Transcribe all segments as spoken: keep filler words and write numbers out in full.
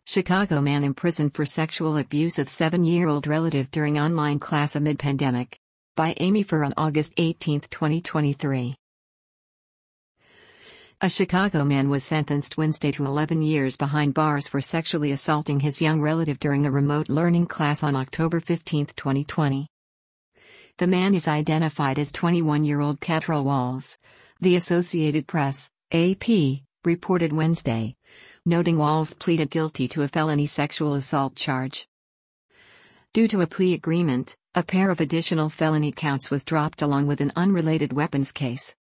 Chicago man imprisoned for sexual abuse of seven-year-old relative during online class amid pandemic. By Amy Furr on August eighteenth, twenty twenty-three. A Chicago man was sentenced Wednesday to eleven years behind bars for sexually assaulting his young relative during a remote learning class on October fifteenth, twenty twenty. The man is identified as twenty-one-year-old Catrell Walls. The Associated Press, A P, reported Wednesday, noting Walls pleaded guilty to a felony sexual assault charge. Due to a plea agreement, a pair of additional felony counts was dropped along with an unrelated weapons case.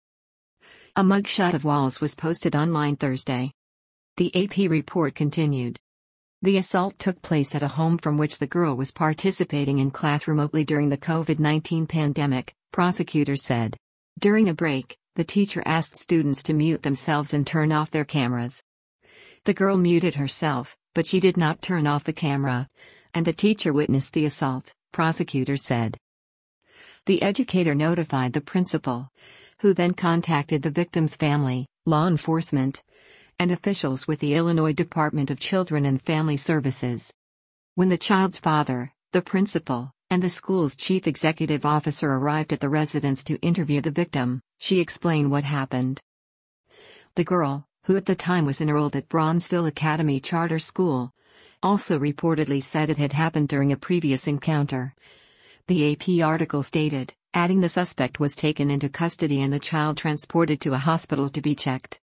A mugshot of Walls was posted online Thursday. The A P report continued. The assault took place at a home from which the girl was participating in class remotely during the COVID nineteen pandemic, prosecutors said. During a break, the teacher asked students to mute themselves and turn off their cameras. The girl muted herself, but she did not turn off the camera, and the teacher witnessed the assault, prosecutors said. The educator notified the principal, who then contacted the victim's family, law enforcement, and officials with the Illinois Department of Children and Family Services. When the child's father, the principal, and the school's chief executive officer arrived at the residence to interview the victim, she explained what happened. The girl, who at the time was enrolled at Bronzeville Academy Charter School, also reportedly said it had happened during a previous encounter. The A P article stated, adding the suspect was taken into custody and the child transported to a hospital to be checked.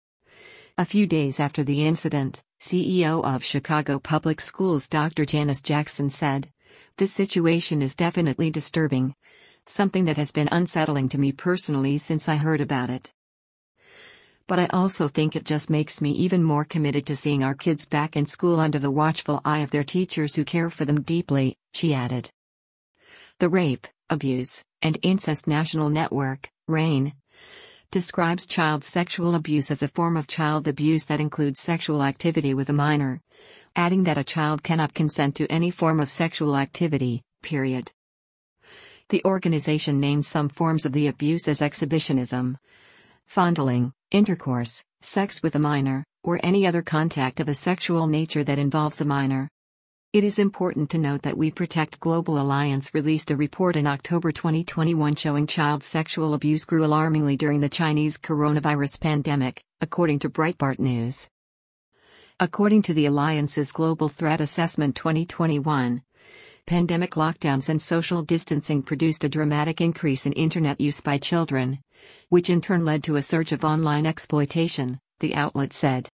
A few days after the incident, C E O of Chicago Public Schools Doctor Janice Jackson said, "This situation is definitely disturbing, something that has been unsettling to me personally since I heard about it. But I also think it just makes me even more committed to seeing our kids back in school under the watchful eye of their teachers who care for them deeply," she added. The Rape, Abuse, and Incest National Network, RAIN, describes child sexual abuse as a form of child abuse that includes sexual activity with a minor, adding that a child cannot consent to any form of sexual activity, period. The organization names some forms of the abuse as exhibitionism, fondling, intercourse, sex with a minor, or any other contact of a sexual nature that involves a minor. It is important to note that We Protect Global Alliance released a report in October twenty twenty-one showing child sexual abuse grew alarmingly during the Chinese coronavirus pandemic, according to Breitbart News. According to the Alliance's Global Threat Assessment twenty twenty-one, pandemic lockdowns and social distancing produced a dramatic increase in internet use by children, which in turn led to a surge of online exploitation, the outlet said.